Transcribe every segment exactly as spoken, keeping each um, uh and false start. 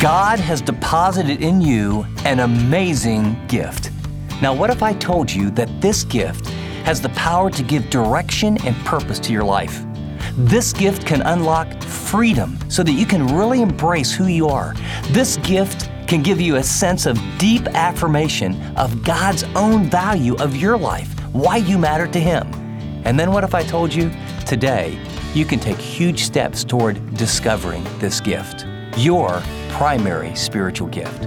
God has deposited in you an amazing gift. Now, what if I told you that this gift has the power to give direction and purpose to your life? This gift can unlock freedom so that you can really embrace who you are. This gift can give you a sense of deep affirmation of God's own value of your life, why you matter to Him. And then what if I told you today you can take huge steps toward discovering this gift, your primary spiritual gift?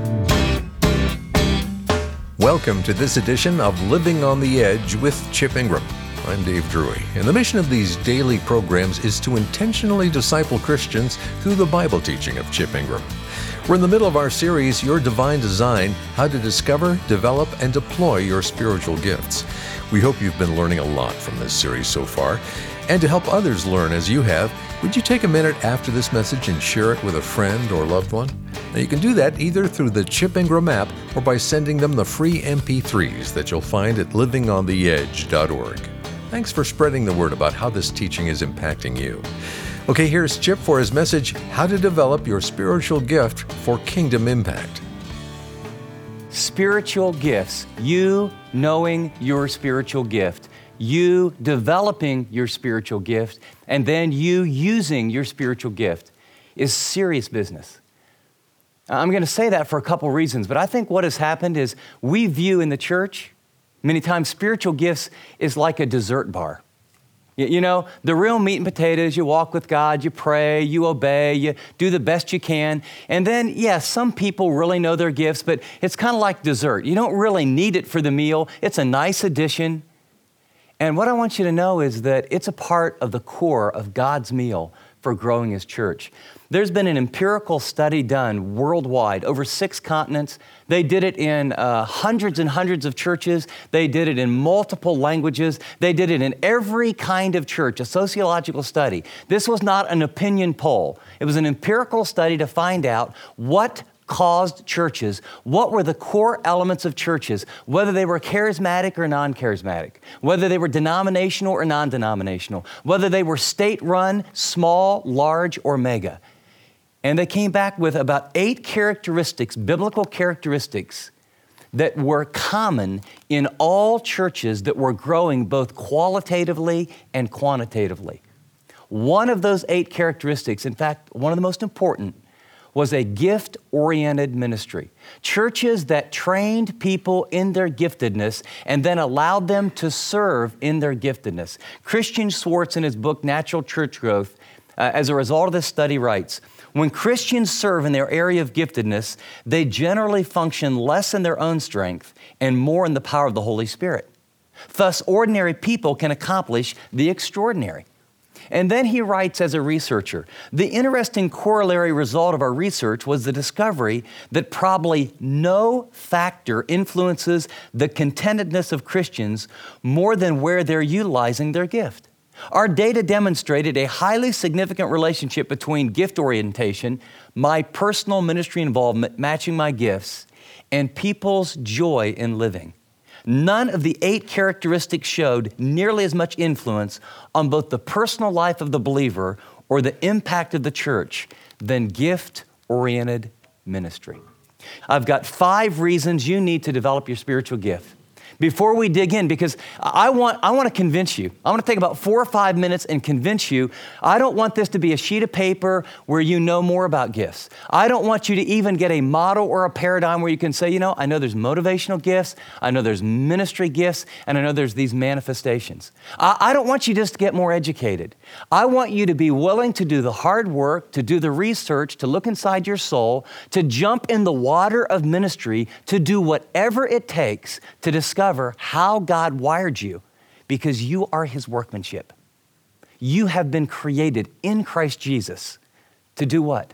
Welcome to this edition of Living on the Edge with Chip Ingram. I'm Dave Drury, and the mission of these daily programs is to intentionally disciple Christians through the Bible teaching of Chip Ingram. We're in the middle of our series, Your Divine Design, How to Discover, Develop, and Deploy Your Spiritual Gifts. We hope you've been learning a lot from this series so far. And to help others learn as you have, would you take a minute after this message and share it with a friend or loved one? Now you can do that either through the Chip Ingram app or by sending them the free M P threes that you'll find at living on the edge dot org. Thanks for spreading the word about how this teaching is impacting you. Okay, here's Chip for his message, How to Develop Your Spiritual Gift for Kingdom Impact. Spiritual gifts, you knowing your spiritual gift, you developing your spiritual gift, and then you using your spiritual gift is serious business. I'm going to say that for a couple reasons, but I think what has happened is we view in the church, many times spiritual gifts is like a dessert bar. You know, the real meat and potatoes, you walk with God, you pray, you obey, you do the best you can. And then, yes, yeah, some people really know their gifts, but it's kind of like dessert. You don't really need it for the meal. It's a nice addition. And what I want you to know is that it's a part of the core of God's meal for growing His church. There's been an empirical study done worldwide, over six continents. They did it in uh, hundreds and hundreds of churches. They did it in multiple languages. They did it in every kind of church, a sociological study. This was not an opinion poll. It was an empirical study to find out what caused churches, what were the core elements of churches, whether they were charismatic or non-charismatic, whether they were denominational or non-denominational, whether they were state-run, small, large, or mega. And they came back with about eight characteristics, biblical characteristics, that were common in all churches that were growing both qualitatively and quantitatively. One of those eight characteristics, in fact, one of the most important, was a gift-oriented ministry. Churches that trained people in their giftedness and then allowed them to serve in their giftedness. Christian Schwartz, in his book, Natural Church Growth, uh, as a result of this study, writes, when Christians serve in their area of giftedness, they generally function less in their own strength and more in the power of the Holy Spirit. Thus, ordinary people can accomplish the extraordinary. And then he writes as a researcher, the interesting corollary result of our research was the discovery that probably no factor influences the contentedness of Christians more than where they're utilizing their gift. Our data demonstrated a highly significant relationship between gift orientation, my personal ministry involvement matching my gifts, and people's joy in living. None of the eight characteristics showed nearly as much influence on both the personal life of the believer or the impact of the church than gift-oriented ministry. I've got five reasons you need to develop your spiritual gift. Before we dig in, because I want, I want to convince you. I want to take about four or five minutes and convince you. I don't want this to be a sheet of paper where you know more about gifts. I don't want you to even get a model or a paradigm where you can say, you know, I know there's motivational gifts, I know there's ministry gifts, and I know there's these manifestations. I, I don't want you just to get more educated. I want you to be willing to do the hard work, to do the research, to look inside your soul, to jump in the water of ministry, to do whatever it takes to discover how God wired you, because you are His workmanship. You have been created in Christ Jesus to do what?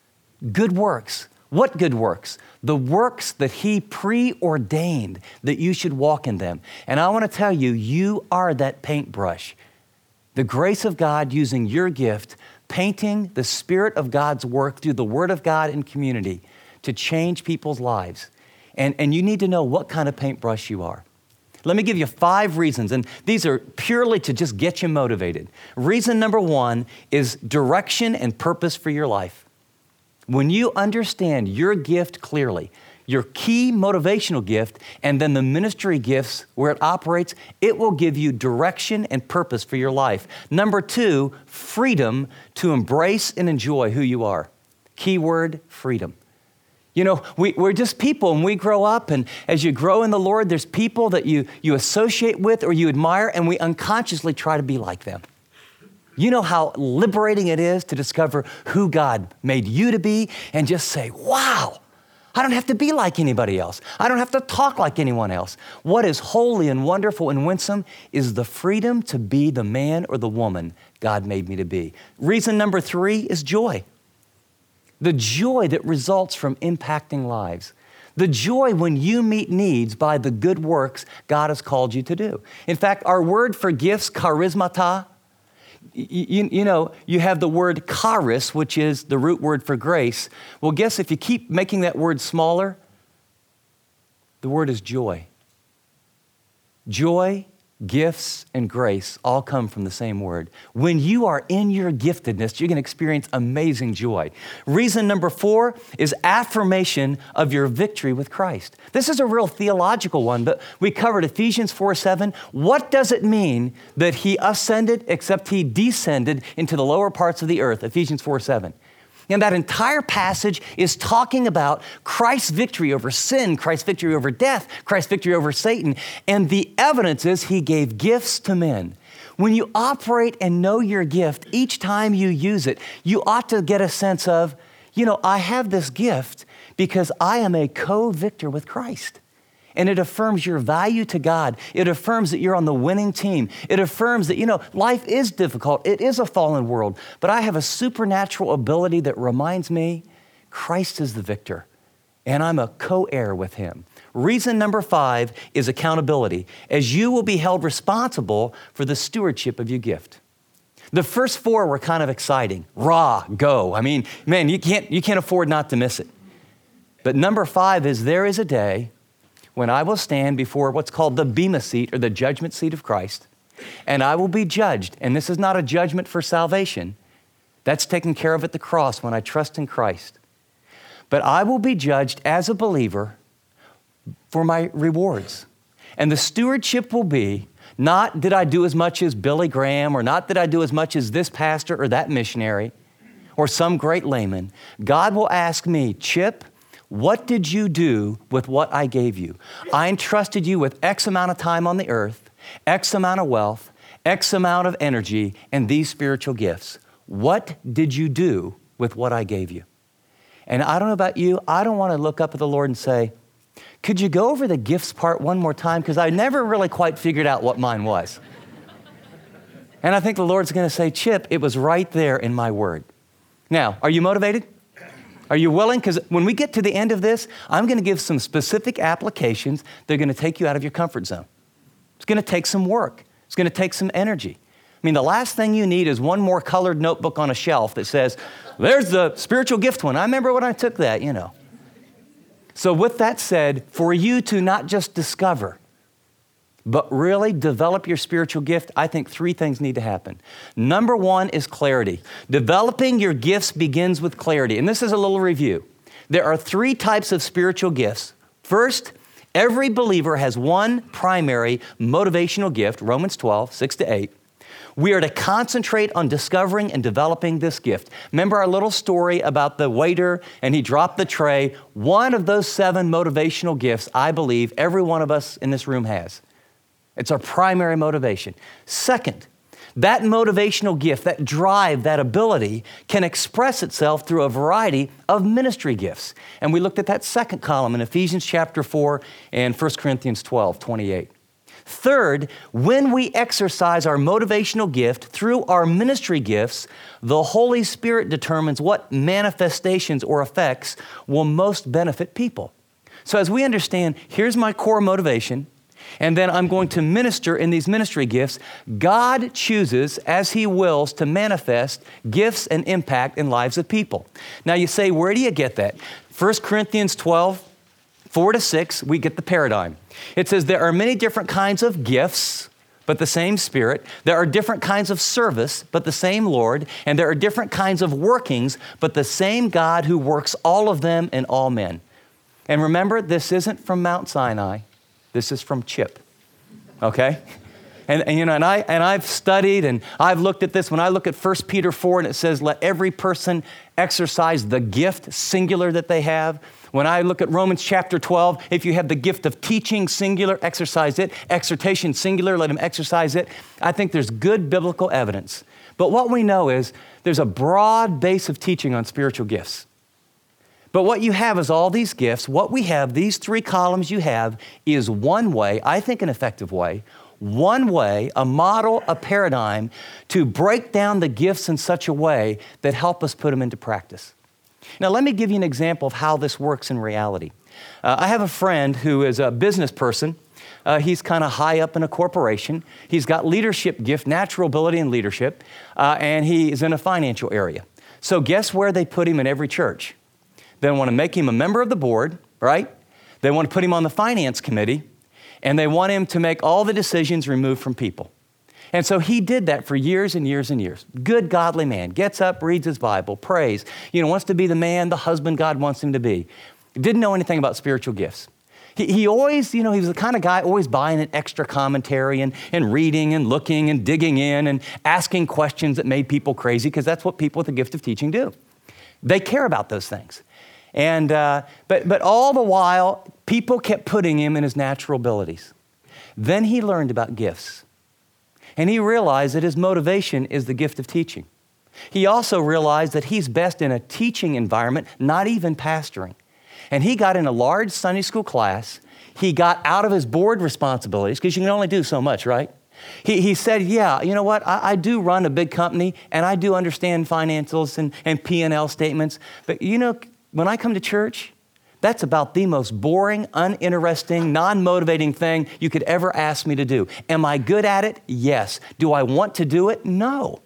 Good works. What good works? The works that He preordained that you should walk in them. And I want to tell you, you are that paintbrush. The grace of God using your gift, painting the Spirit of God's work through the Word of God in community to change people's lives. And, and you need to know what kind of paintbrush you are. Let me give you five reasons, and these are purely to just get you motivated. Reason number one is direction and purpose for your life. When you understand your gift clearly, your key motivational gift, and then the ministry gifts where it operates, it will give you direction and purpose for your life. Number two, freedom to embrace and enjoy who you are. Keyword, freedom. You know, we, we're just people and we grow up, and as you grow in the Lord, there's people that you, you associate with or you admire, and we unconsciously try to be like them. You know how liberating it is to discover who God made you to be and just say, wow, I don't have to be like anybody else. I don't have to talk like anyone else. What is holy and wonderful and winsome is the freedom to be the man or the woman God made me to be. Reason number three is joy. The joy that results from impacting lives. The joy when you meet needs by the good works God has called you to do. In fact, our word for gifts, charismata, you, you know, you have the word charis, which is the root word for grace. Well, guess if you keep making that word smaller, the word is joy. Joy, gifts, and grace all come from the same word. When you are in your giftedness, you're going to experience amazing joy. Reason number four is affirmation of your victory with Christ. This is a real theological one, but we covered Ephesians four seven. What does it mean that he ascended except he descended into the lower parts of the earth? Ephesians four seven. And that entire passage is talking about Christ's victory over sin, Christ's victory over death, Christ's victory over Satan. And the evidence is he gave gifts to men. When you operate and know your gift, each time you use it, you ought to get a sense of, you know, I have this gift because I am a co-victor with Christ. And it affirms your value to God. It affirms that you're on the winning team. It affirms that, you know, life is difficult. It is a fallen world. But I have a supernatural ability that reminds me Christ is the victor. And I'm a co-heir with him. Reason number five is accountability, as you will be held responsible for the stewardship of your gift. The first four were kind of exciting. Raw, go. I mean, man, you can't, you can't afford not to miss it. But number five is there is a day when I will stand before what's called the bema seat or the judgment seat of Christ, and I will be judged. And this is not a judgment for salvation. That's taken care of at the cross when I trust in Christ. But I will be judged as a believer for my rewards. And the stewardship will be not did I do as much as Billy Graham, or not did I do as much as this pastor or that missionary or some great layman. God will ask me, Chip, what did you do with what I gave you? I entrusted you with X amount of time on the earth, X amount of wealth, X amount of energy, and these spiritual gifts. What did you do with what I gave you? And I don't know about you, I don't want to look up at the Lord and say, could you go over the gifts part one more time? Because I never really quite figured out what mine was. And I think the Lord's going to say, Chip, it was right there in my word. Now, are you motivated? Are you willing? Because when we get to the end of this, I'm going to give some specific applications that are going to take you out of your comfort zone. It's going to take some work. It's going to take some energy. I mean, the last thing you need is one more colored notebook on a shelf that says, there's the spiritual gift one. I remember when I took that, you know. So with that said, for you to not just discover, but really develop your spiritual gift, I think three things need to happen. Number one is clarity. Developing your gifts begins with clarity. And this is a little review. There are three types of spiritual gifts. First, every believer has one primary motivational gift, Romans twelve, six to eight. We are to concentrate on discovering and developing this gift. Remember our little story about the waiter and he dropped the tray? One of those seven motivational gifts, I believe, every one of us in this room has. It's our primary motivation. Second, that motivational gift, that drive, that ability can express itself through a variety of ministry gifts. And we looked at that second column in Ephesians chapter four and First Corinthians twelve, twenty-eight. Third, when we exercise our motivational gift through our ministry gifts, the Holy Spirit determines what manifestations or effects will most benefit people. So as we understand, here's my core motivation, and then I'm going to minister in these ministry gifts. God chooses, as he wills, to manifest gifts and impact in lives of people. Now you say, where do you get that? First Corinthians twelve, four to six, we get the paradigm. It says there are many different kinds of gifts, but the same Spirit. There are different kinds of service, but the same Lord. And there are different kinds of workings, but the same God who works all of them in all men. And remember, this isn't from Mount Sinai. This is from Chip, okay? And, and, you know, and, I, and I've studied and I've looked at this. When I look at First Peter four and it says, let every person exercise the gift, singular, that they have. When I look at Romans chapter twelve, if you have the gift of teaching, singular, exercise it. Exhortation, singular, let them exercise it. I think there's good biblical evidence. But what we know is there's a broad base of teaching on spiritual gifts. But what you have is all these gifts. What we have, these three columns you have, is one way, I think an effective way, one way, a model, a paradigm to break down the gifts in such a way that help us put them into practice. Now, let me give you an example of how this works in reality. Uh, I have a friend who is a business person. Uh, he's kind of high up in a corporation. He's got leadership gift, natural ability in leadership, uh, and he is in a financial area. So guess where they put him in every church? They want to make him a member of the board, right? They want to put him on the finance committee, and they want him to make all the decisions removed from people. And so he did that for years and years and years. Good, godly man. Gets up, reads his Bible, prays. You know, wants to be the man, the husband God wants him to be. Didn't know anything about spiritual gifts. He, he always, you know, he was the kind of guy always buying an extra commentary and, and reading and looking and digging in and asking questions that made people crazy, because that's what people with the gift of teaching do. They care about those things. And uh, but but all the while, people kept putting him in his natural abilities. Then he learned about gifts. And he realized that his motivation is the gift of teaching. He also realized that he's best in a teaching environment, not even pastoring. And he got in a large Sunday school class. He got out of his board responsibilities, because you can only do so much, right? He, he said, yeah, you know what? I, I do run a big company, and I do understand financials and, and P and L statements. But you know, when I come to church, that's about the most boring, uninteresting, non-motivating thing you could ever ask me to do. Am I good at it? Yes. Do I want to do it? No.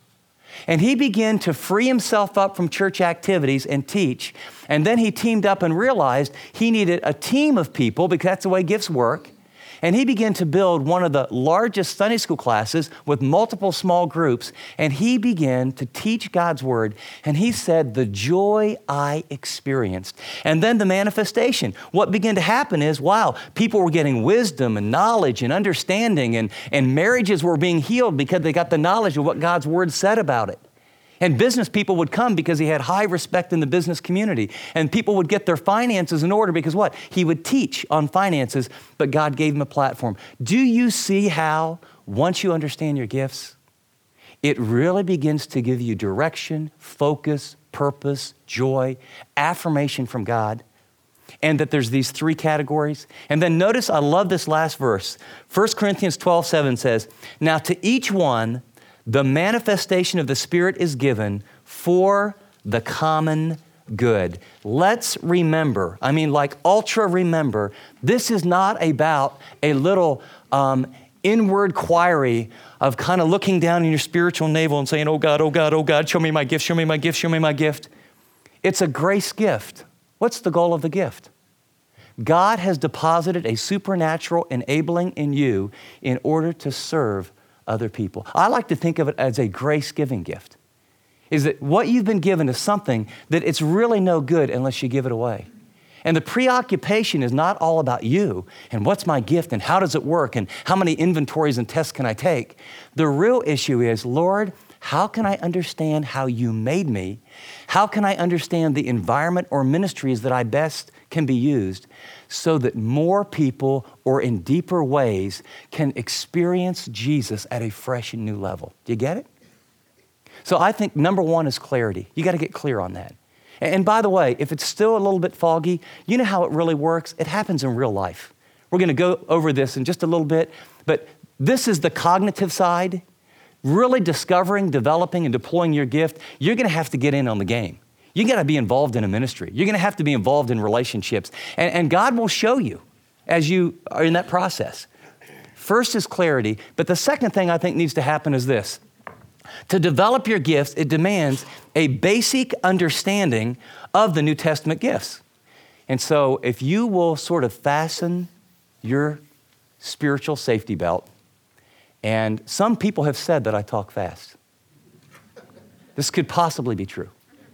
And he began to free himself up from church activities and teach. And then he teamed up and realized he needed a team of people, because that's the way gifts work. And he began to build one of the largest Sunday school classes with multiple small groups. And he began to teach God's word. And he said, the joy I experienced. And then the manifestation. What began to happen is, wow, people were getting wisdom and knowledge and understanding. And, and marriages were being healed because they got the knowledge of what God's word said about it. And business people would come because he had high respect in the business community. And people would get their finances in order because what? He would teach on finances, but God gave him a platform. Do you see how, once you understand your gifts, it really begins to give you direction, focus, purpose, joy, affirmation from God, and that there's these three categories? And then notice, I love this last verse. First Corinthians twelve seven says, now to each one, the manifestation of the Spirit is given for the common good. Let's remember, I mean like ultra remember, this is not about a little um, inward query of kind of looking down in your spiritual navel and saying, oh God, oh God, oh God, show me my gift, show me my gift, show me my gift. It's a grace gift. What's the goal of the gift? God has deposited a supernatural enabling in you in order to serve other people. I like to think of it as a grace-giving gift. Is that what you've been given is something that it's really no good unless you give it away. And the preoccupation is not all about you and what's my gift and how does it work and how many inventories and tests can I take. The real issue is, Lord, how can I understand how you made me? How can I understand the environment or ministries that I best can be used so that more people or in deeper ways can experience Jesus at a fresh and new level? Do you get it? So I think number one is clarity. You got to get clear on that. And by the way, if it's still a little bit foggy, you know how it really works? It happens in real life. We're going to go over this in just a little bit, but this is the cognitive side. Really discovering, developing, and deploying your gift, you're going to have to get in on the game. You got to be involved in a ministry. You're going to have to be involved in relationships. And, and God will show you as you are in that process. First is clarity, but the second thing I think needs to happen is this. To develop your gifts, it demands a basic understanding of the New Testament gifts. And so if you will sort of fasten your spiritual safety belt And some people have said that I talk fast. This could possibly be true.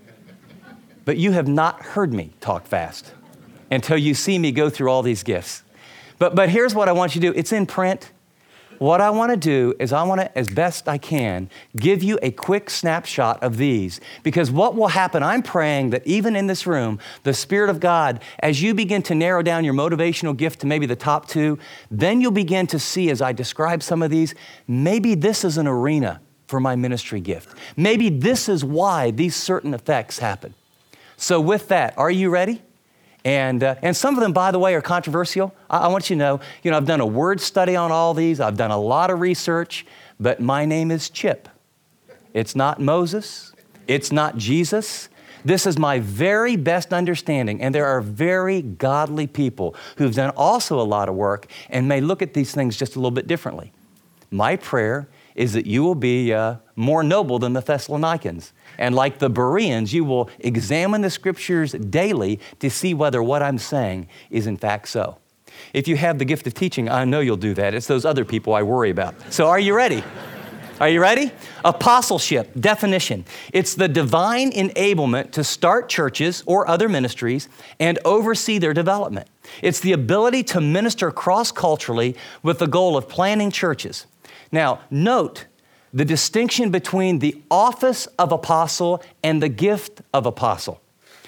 But you have not heard me talk fast until you see me go through all these gifts. But, but here's what I want you to do. It's in print. What I want to do is I want to, as best I can, give you a quick snapshot of these. Because what will happen, I'm praying that even in this room, the Spirit of God, as you begin to narrow down your motivational gift to maybe the top two, then you'll begin to see, as I describe some of these, maybe this is an arena for my ministry gift. Maybe this is why these certain effects happen. So with that, are you ready? And, uh, and some of them, by the way, are controversial. I, I want you to know, you know, I've done a word study on all these. I've done a lot of research, but my name is Chip. It's not Moses. It's not Jesus. This is my very best understanding. And there are very godly people who've done also a lot of work and may look at these things just a little bit differently. My prayer is that you will be uh, more noble than the Thessalonians. And like the Bereans, you will examine the scriptures daily to see whether what I'm saying is in fact so. If you have the gift of teaching, I know you'll do that. It's those other people I worry about. So are you ready? Are you ready? Apostleship, definition. It's the divine enablement to start churches or other ministries and oversee their development. It's the ability to minister cross-culturally with the goal of planting churches. Now, note the distinction between the office of apostle and the gift of apostle.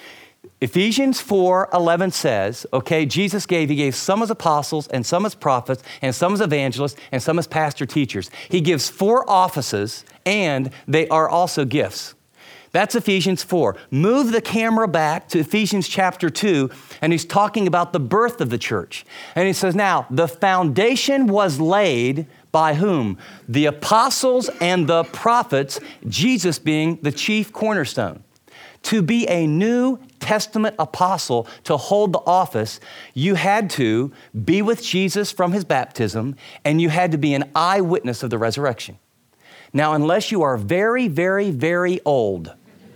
Ephesians four eleven says, okay, Jesus gave, he gave some as apostles and some as prophets and some as evangelists and some as pastor teachers. He gives four offices and they are also gifts. That's Ephesians four. Move the camera back to Ephesians chapter two, and he's talking about the birth of the church. And he says, now, the foundation was laid by whom? The apostles and the prophets, Jesus being the chief cornerstone. To be a New Testament apostle, to hold the office, you had to be with Jesus from his baptism, and you had to be an eyewitness of the resurrection. Now, unless you are very, very, very old,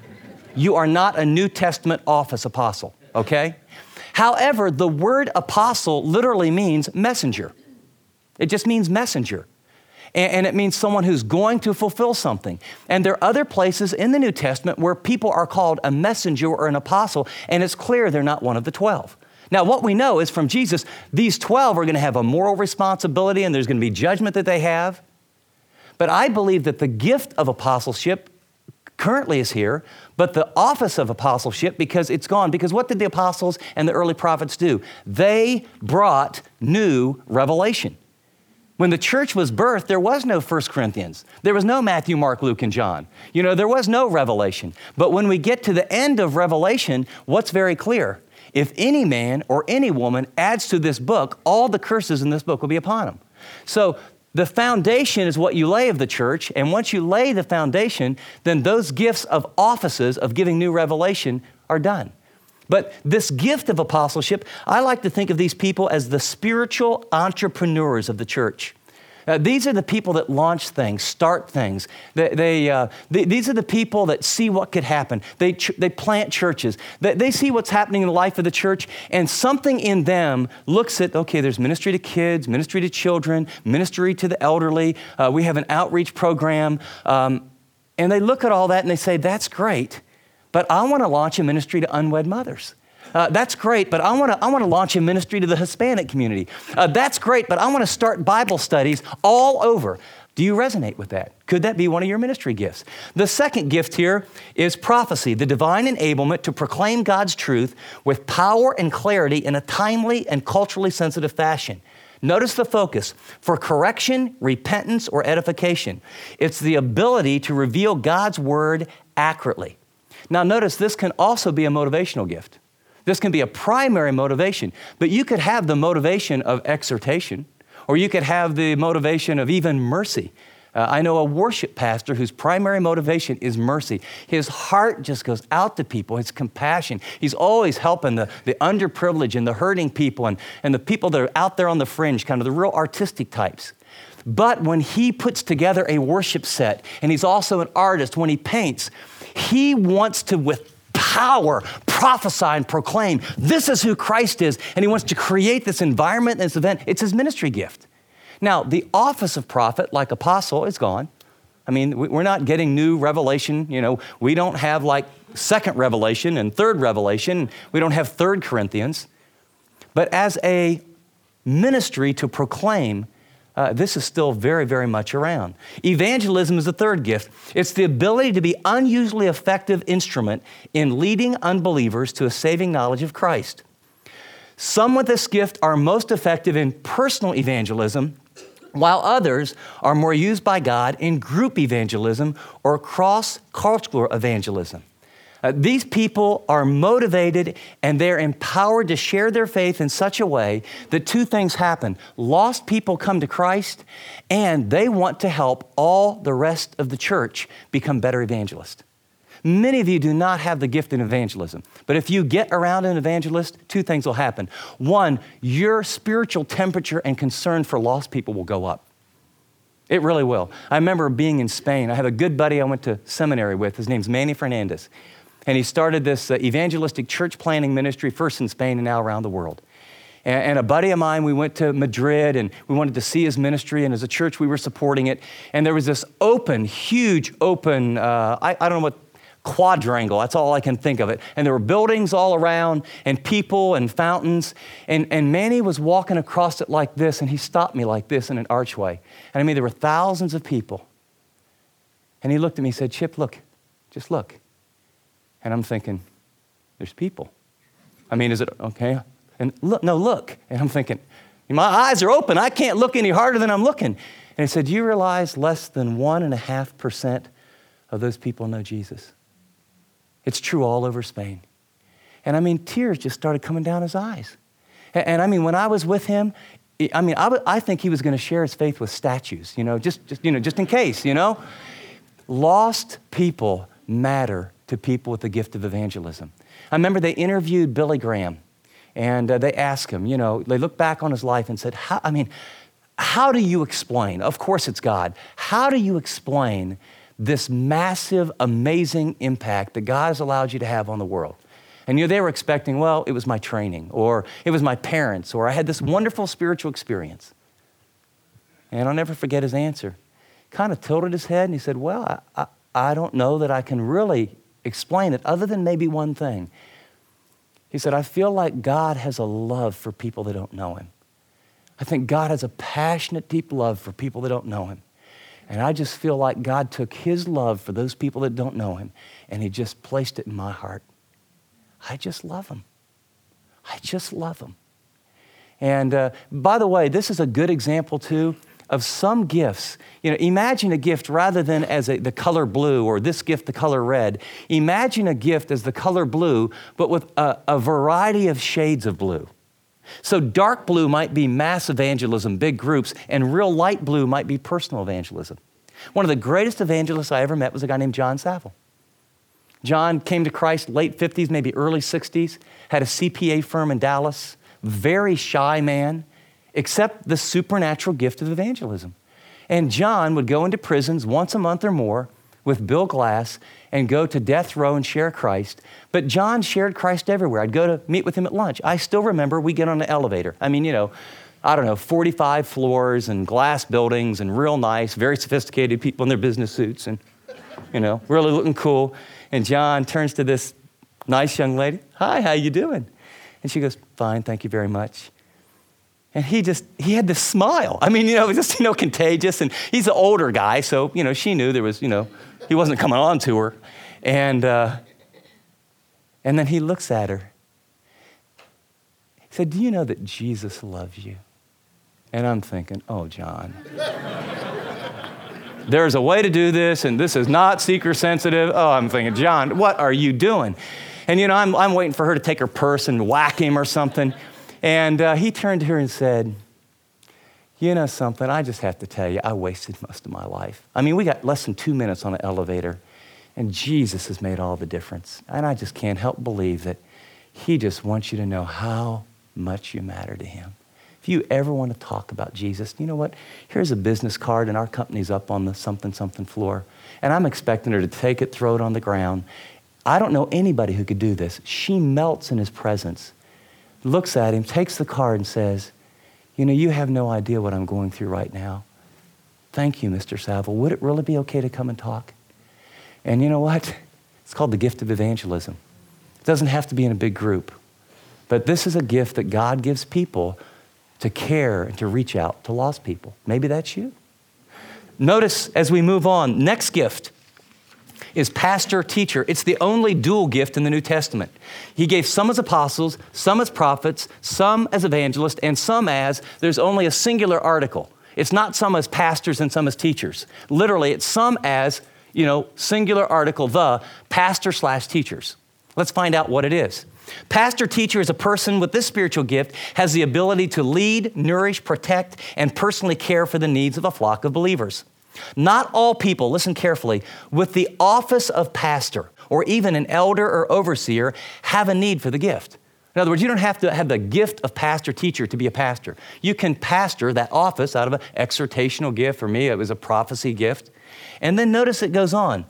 you are not a New Testament office apostle, okay? However, the word apostle literally means messenger. It just means messenger. And it means someone who's going to fulfill something. And there are other places in the New Testament where people are called a messenger or an apostle, and it's clear they're not one of the twelve. Now, what we know is from Jesus, these twelve are going to have a moral responsibility, and there's going to be judgment that they have. But I believe that the gift of apostleship currently is here, but the office of apostleship, because it's gone. Because what did the apostles and the early prophets do? They brought new revelation. When the church was birthed, there was no First Corinthians. There was no Matthew, Mark, Luke, and John. You know, there was no Revelation. But when we get to the end of Revelation, what's very clear? If any man or any woman adds to this book, all the curses in this book will be upon him. So the foundation is what you lay of the church, and once you lay the foundation, then those gifts of offices of giving new revelation are done. But this gift of apostleship, I like to think of these people as the spiritual entrepreneurs of the church. Uh, these are the people that launch things, start things. They, they, uh, they, these are the people that see what could happen. They, ch- they plant churches. They, they see what's happening in the life of the church, and something in them looks at, okay, there's ministry to kids, ministry to children, ministry to the elderly. Uh, we have an outreach program. Um, and they look at all that and they say, that's great, but I want to launch a ministry to unwed mothers. Uh, that's great, but I want to I want to launch a ministry to the Hispanic community. Uh, that's great, but I want to start Bible studies all over. Do you resonate with that? Could that be one of your ministry gifts? The second gift here is prophecy, the divine enablement to proclaim God's truth with power and clarity in a timely and culturally sensitive fashion. Notice the focus: for correction, repentance, or edification. It's the ability to reveal God's word accurately. Now notice this can also be a motivational gift. This can be a primary motivation, but you could have the motivation of exhortation, or you could have the motivation of even mercy. Uh, I know a worship pastor whose primary motivation is mercy. His heart just goes out to people. It's compassion. He's always helping the, the underprivileged and the hurting people and, and the people that are out there on the fringe, kind of the real artistic types. But when he puts together a worship set, and he's also an artist, when he paints, he wants to, with power, prophesy and proclaim, this is who Christ is, and he wants to create this environment and this event. It's his ministry gift. Now, the office of prophet, like apostle, is gone. I mean, we're not getting new revelation. You know, we don't have like second revelation and third revelation. We don't have third Corinthians. But as a ministry to proclaim, uh, this is still very, very much around. Evangelism is the third gift. It's the ability to be unusually effective instrument in leading unbelievers to a saving knowledge of Christ. Some with this gift are most effective in personal evangelism, while others are more used by God in group evangelism or cross-cultural evangelism. Uh, these people are motivated and they're empowered to share their faith in such a way that two things happen. Lost people come to Christ, and they want to help all the rest of the church become better evangelists. Many of you do not have the gift in evangelism, but if you get around an evangelist, two things will happen. One, your spiritual temperature and concern for lost people will go up. It really will. I remember being in Spain. I have a good buddy I went to seminary with. His name's Manny Fernandez. And he started this uh, evangelistic church planting ministry, first in Spain and now around the world. And, and a buddy of mine, we went to Madrid and we wanted to see his ministry, and as a church, we were supporting it. And there was this open, huge open, uh, I, I don't know what, quadrangle, that's all I can think of it. And there were buildings all around and people and fountains. And, and Manny was walking across it like this, and he stopped me like this in an archway. And I mean, there were thousands of people. And he looked at me and said, Chip, look, just look. And I'm thinking, there's people. I mean, is it okay? And look, no, look. And I'm thinking, my eyes are open. I can't look any harder than I'm looking. And he said, do you realize less than one and a half percent of those people know Jesus? It's true all over Spain. And I mean, tears just started coming down his eyes. And, and I mean, when I was with him, I mean, I, w- I think he was going to share his faith with statues, you know, just, just, you know, just in case, you know. Lost people matter to people with the gift of evangelism. I remember they interviewed Billy Graham, and uh, they asked him, you know, they looked back on his life and said, how, I mean, how do you explain? Of course it's God. How do you explain this massive, amazing impact that God has allowed you to have on the world? And you know, they were expecting, well, it was my training, or it was my parents, or I had this wonderful spiritual experience. And I'll never forget his answer. Kind of tilted his head and he said, well, I, I, I don't know that I can really explain it other than maybe one thing. He said, I feel like God has a love for people that don't know him. I think God has a passionate, deep love for people that don't know him. And I just feel like God took his love for those people that don't know him and he just placed it in my heart. I just love him. I just love him. And uh, by the way, this is a good example too of some gifts. You know, imagine a gift rather than as a, the color blue, or this gift the color red. Imagine a gift as the color blue, but with a, a variety of shades of blue. So dark blue might be mass evangelism, big groups, and real light blue might be personal evangelism. One of the greatest evangelists I ever met was a guy named John Saville. John came to Christ late fifties, maybe early sixties, had a C P A firm in Dallas, very shy man, except the supernatural gift of evangelism. And John would go into prisons once a month or more with Bill Glass and go to death row and share Christ. But John shared Christ everywhere. I'd go to meet with him at lunch. I still remember we get on the elevator. I mean, you know, I don't know, forty-five floors and glass buildings and real nice, very sophisticated people in their business suits and, you know, really looking cool. And John turns to this nice young lady. Hi, how you doing? And she goes, fine, thank you very much. And he just, he had this smile. I mean, you know, it was just, you know, contagious. And he's an older guy, so, you know, she knew there was, you know, he wasn't coming on to her. And, uh, and then he looks at her. He said, do you know that Jesus loves you? And I'm thinking, oh, John. There's a way to do this, and this is not seeker sensitive. Oh, I'm thinking, John, what are you doing? And, you know, I'm, I'm waiting for her to take her purse and whack him or something. And uh, he turned to her and said, you know something, I just have to tell you, I wasted most of my life. I mean, we got less than two minutes on an elevator, and Jesus has made all the difference. And I just can't help believe that he just wants you to know how much you matter to him. If you ever want to talk about Jesus, you know what? Here's a business card, and our company's up on the something, something floor. And I'm expecting her to take it, throw it on the ground. I don't know anybody who could do this. She melts in his presence, looks at him, takes the card and says, You know, you have no idea what I'm going through right now. Thank you, Mister Saville. Would it really be okay to come and talk? And you know what? It's called the gift of evangelism. It doesn't have to be in a big group. But this is a gift that God gives people to care and to reach out to lost people. Maybe that's you. Notice as we move on, next gift is pastor teacher. It's the only dual gift in the New Testament. He gave some as apostles, some as prophets, some as evangelists, and some as, there's only a singular article. It's not some as pastors and some as teachers. Literally, it's some as, you know, singular article, the pastor slash teachers. Let's find out what it is. Pastor teacher is a person with this spiritual gift, has the ability to lead, nourish, protect, and personally care for the needs of a flock of believers. Not all people, listen carefully, with the office of pastor or even an elder or overseer have a need for the gift. In other words, you don't have to have the gift of pastor teacher to be a pastor. You can pastor that office out of an exhortational gift. For me, it was a prophecy gift. And then notice it goes on.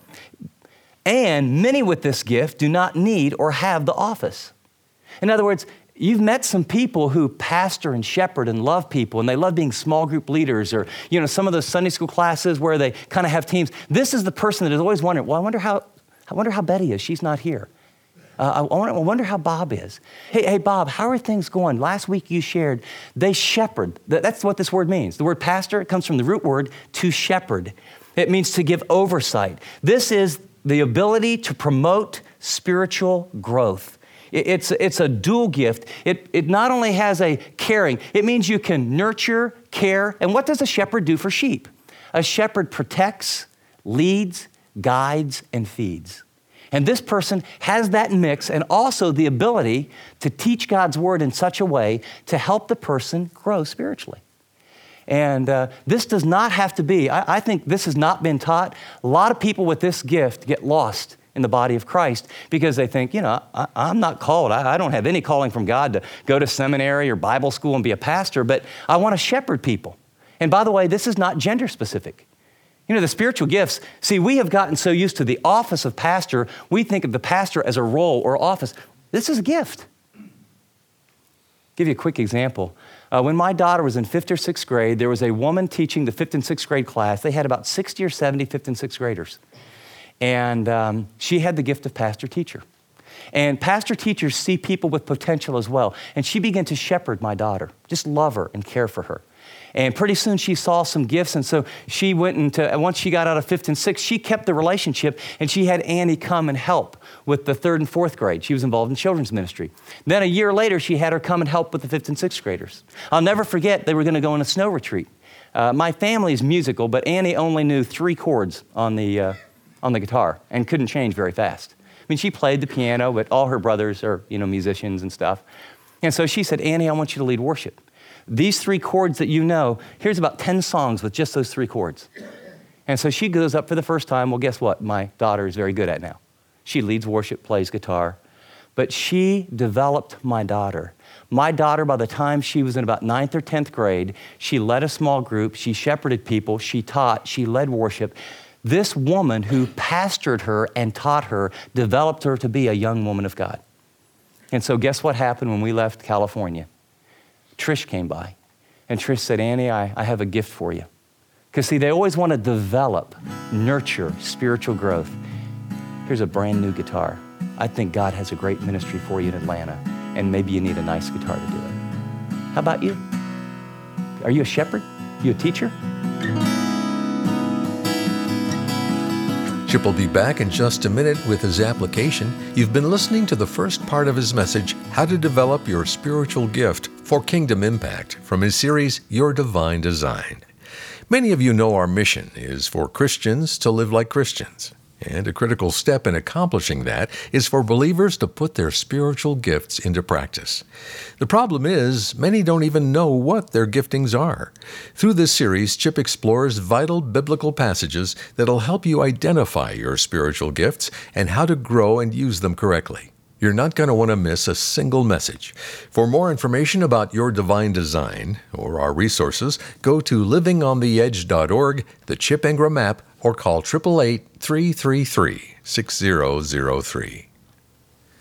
And many with this gift do not need or have the office. In other words, you've met some people who pastor and shepherd and love people, and they love being small group leaders, or you know, some of those Sunday school classes where they kind of have teams. This is the person that is always wondering, well, I wonder how, I wonder how Betty is. She's not here. Uh, I, wonder, I wonder how Bob is. Hey, hey, Bob, how are things going? Last week you shared they shepherd. That's what this word means. The word pastor, it comes from the root word to shepherd. It means to give oversight. This is the ability to promote spiritual growth. It's, it's a dual gift. It, it not only has a caring, it means you can nurture, care, and what does a shepherd do for sheep? A shepherd protects, leads, guides, and feeds. And this person has that mix and also the ability to teach God's word in such a way to help the person grow spiritually. And uh, this does not have to be, I, I think this has not been taught. A lot of people with this gift get lost in the body of Christ because they think, you know, I, I'm not called. I, I don't have any calling from God to go to seminary or Bible school and be a pastor, but I want to shepherd people. And by the way, this is not gender specific. You know, the spiritual gifts, see, we have gotten so used to the office of pastor, we think of the pastor as a role or office. This is a gift. Give you a quick example. Uh, when my daughter was in fifth or sixth grade, there was a woman teaching the fifth and sixth grade class. They had about sixty or seventy fifth and sixth graders. And um, she had the gift of pastor teacher. And pastor teachers see people with potential as well. And she began to shepherd my daughter, just love her and care for her. And pretty soon she saw some gifts, and so she went into, once she got out of fifth and sixth, she kept the relationship, and she had Annie come and help with the third and fourth grade. She was involved in children's ministry. Then a year later, she had her come and help with the fifth and sixth graders. I'll never forget, they were going to go on a snow retreat. Uh, my family is musical, but Annie only knew three chords on the, uh, on the guitar and couldn't change very fast. I mean, she played the piano, but all her brothers are, you know, musicians and stuff. And so she said, Annie, I want you to lead worship. These three chords that you know, here's about ten songs with just those three chords. And so she goes up for the first time. Well, guess what? My daughter is very good at now. She leads worship, plays guitar. But she developed my daughter. My daughter, by the time she was in about ninth or tenth grade, she led a small group. She shepherded people. She taught. She led worship. This woman who pastored her and taught her developed her to be a young woman of God. And so guess what happened when we left California? Trish came by, and Trish said, Annie, I, I have a gift for you. Because see, they always want to develop, nurture spiritual growth. Here's a brand new guitar. I think God has a great ministry for you in Atlanta, and maybe you need a nice guitar to do it. How about you? Are you a shepherd? You a teacher? Chip will be back in just a minute with his application. You've been listening to the first part of his message, How to Develop Your Spiritual Gift for Kingdom Impact, from his series, Your Divine Design. Many of you know our mission is for Christians to live like Christians. And a critical step in accomplishing that is for believers to put their spiritual gifts into practice. The problem is, many don't even know what their giftings are. Through this series, Chip explores vital biblical passages that'll help you identify your spiritual gifts and how to grow and use them correctly. You're not going to want to miss a single message. For more information about Your Divine Design or our resources, go to living on the edge dot org, the Chip Ingram app, or call eight eight eight, three three three, six zero zero three.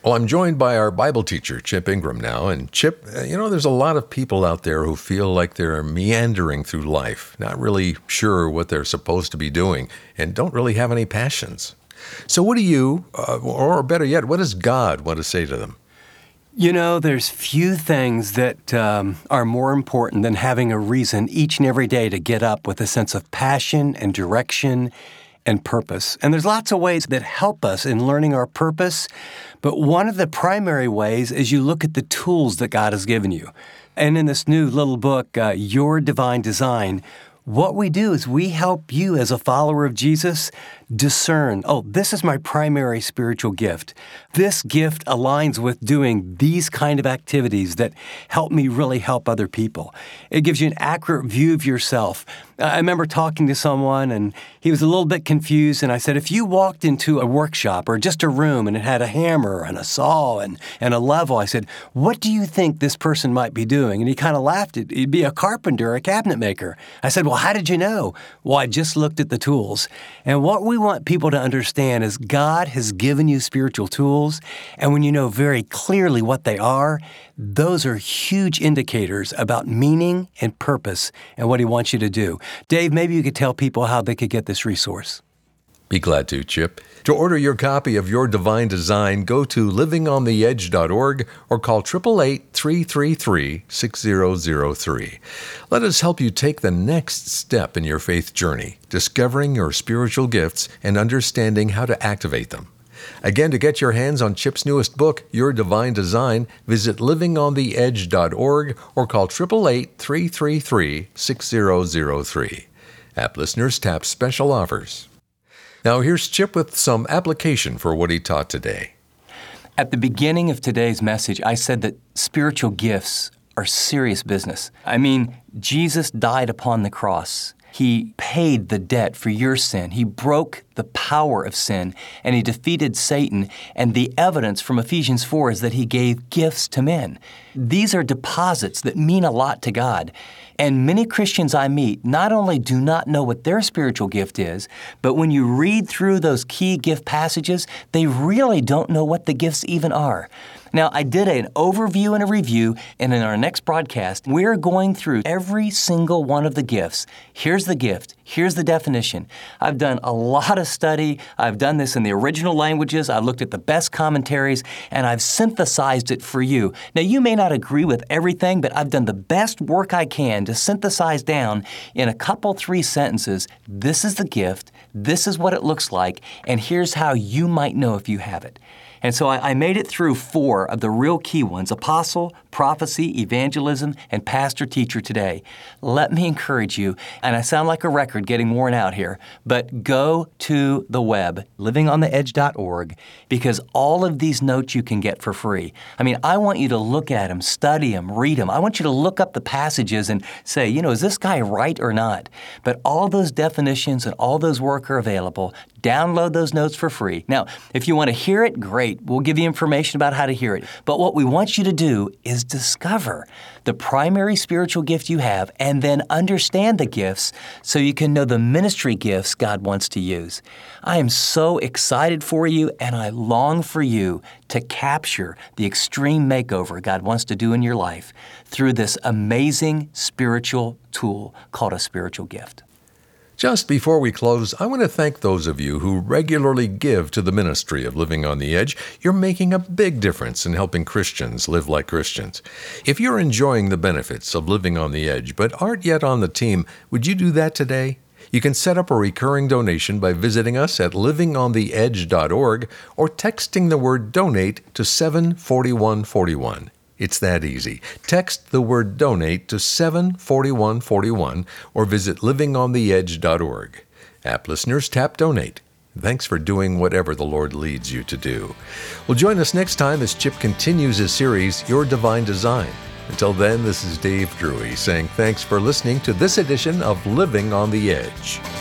Well, I'm joined by our Bible teacher, Chip Ingram, now. And Chip, uh, you know, there's a lot of people out there who feel like they're meandering through life, not really sure what they're supposed to be doing, and don't really have any passions. So what do you, uh, or better yet, what does God want to say to them? You know, there's few things that um, are more important than having a reason each and every day to get up with a sense of passion and direction and purpose. And there's lots of ways that help us in learning our purpose, but one of the primary ways is you look at the tools that God has given you. And in this new little book, uh, Your Divine Design, what we do is we help you as a follower of Jesus discern, oh, this is my primary spiritual gift. This gift aligns with doing these kind of activities that help me really help other people. It gives you an accurate view of yourself. I remember talking to someone and he was a little bit confused, and I said, if you walked into a workshop or just a room and it had a hammer and a saw and, and a level, I said, what do you think this person might be doing? And he kind of laughed. He'd be a carpenter, a cabinet maker. I said, well, how did you know? Well, I just looked at the tools. And what we want people to understand is God has given you spiritual tools, and when you know very clearly what they are, those are huge indicators about meaning and purpose and what He wants you to do. Dave, maybe you could tell people how they could get this resource. Be glad to, Chip. To order your copy of Your Divine Design, go to living on the edge dot org or call eight eight eight, three three three, six zero zero three. Let us help you take the next step in your faith journey, discovering your spiritual gifts and understanding how to activate them. Again, to get your hands on Chip's newest book, Your Divine Design, visit living on the edge dot org or call eight eight eight, three three three, six zero zero three. App listeners tap special offers. Now here's Chip with some application for what he taught today. At the beginning of today's message, I said that spiritual gifts are serious business. I mean, Jesus died upon the cross. He paid the debt for your sin. He broke the power of sin, and He defeated Satan. And the evidence from Ephesians four is that He gave gifts to men. These are deposits that mean a lot to God. And many Christians I meet not only do not know what their spiritual gift is, but when you read through those key gift passages, they really don't know what the gifts even are. Now, I did an overview and a review, and in our next broadcast, we're going through every single one of the gifts. Here's the gift. Here's the definition. I've done a lot of study. I've done this in the original languages. I've looked at the best commentaries, and I've synthesized it for you. Now, you may not agree with everything, but I've done the best work I can to synthesize down in a couple, three sentences. This is the gift. This is what it looks like, and here's how you might know if you have it. And so I, I made it through four of the real key ones: apostle, prophecy, evangelism, and pastor-teacher today. Let me encourage you, and I sound like a record getting worn out here, but go to the web, living on the edge dot org, because all of these notes you can get for free. I mean, I want you to look at them, study them, read them. I want you to look up the passages and say, you know, is this guy right or not? But all those definitions and all those work are available. Download those notes for free. Now, if you want to hear it, great. We'll give you information about how to hear it. But what we want you to do is discover the primary spiritual gift you have and then understand the gifts so you can know the ministry gifts God wants to use. I am so excited for you, and I long for you to capture the extreme makeover God wants to do in your life through this amazing spiritual tool called a spiritual gift. Just before we close, I want to thank those of you who regularly give to the ministry of Living on the Edge. You're making a big difference in helping Christians live like Christians. If you're enjoying the benefits of Living on the Edge but aren't yet on the team, would you do that today? You can set up a recurring donation by visiting us at living on the edge dot org or texting the word donate to seven four one four one. It's that easy. Text the word donate to seven four one four one or visit living on the edge dot org. App listeners, tap donate. Thanks for doing whatever the Lord leads you to do. Well, join us next time as Chip continues his series, Your Divine Design. Until then, this is Dave Drury saying thanks for listening to this edition of Living on the Edge.